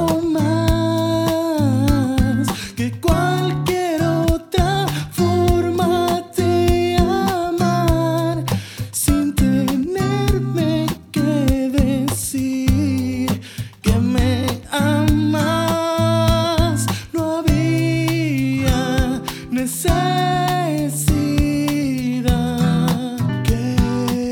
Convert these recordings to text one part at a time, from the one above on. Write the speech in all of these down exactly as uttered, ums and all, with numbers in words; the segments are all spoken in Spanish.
más que cualquier otra forma de amar, sin tenerme que decir que me amas. No había necesidad. ¿Qué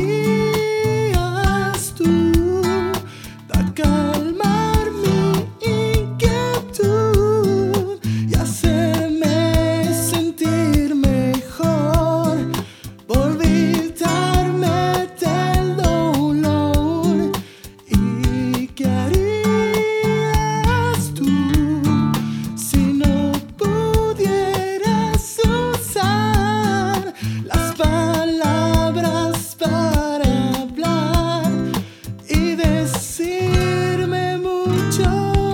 harías tú para calmar mi inquietud y hacerme sentir mejor, por evitarme del dolor? ¿Y qué harías tú si no pudieras usar las palabras para hablar y decirme mucho